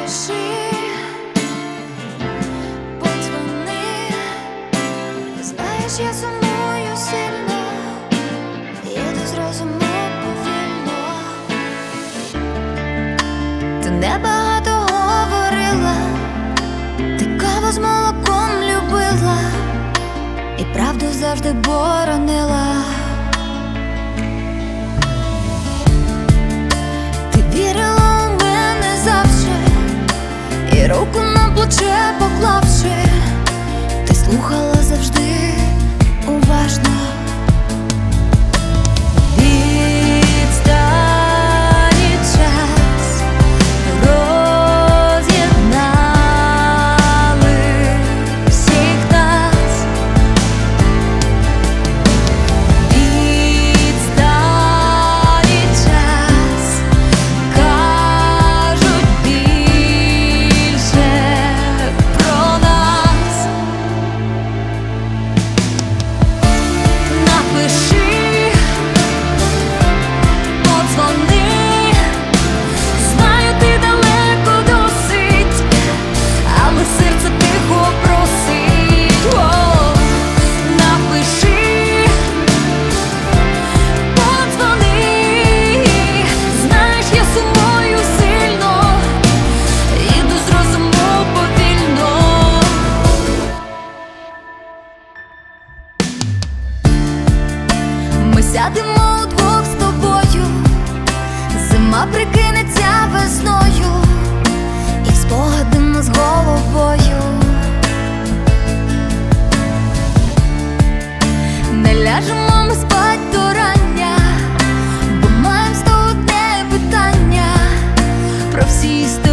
Напиши, подзвони, знаєш, я сумую сильно, їду з розуму повільно. Ти небагато говорила, ти каву з молоком любила і правду завжди боронила. Ти вірила у мене завжди, і руку на плече поклавши, ти слухала завжди уважно. Відстані час роз'єднали всіх нас. Відстані час кажуть більше про нас. Напиши, подзвони, знаю, ти далеко досить, але серце тихо просить. О, напиши, подзвони, знаєш, я сумую сильно, їду з розуму повільно. Ми сядемо удвох з тобою, зима прикинеться весною, і в спогади ми з головою. Не ляжемо ми спать до рання, бо маєм 101 питання про всі історії.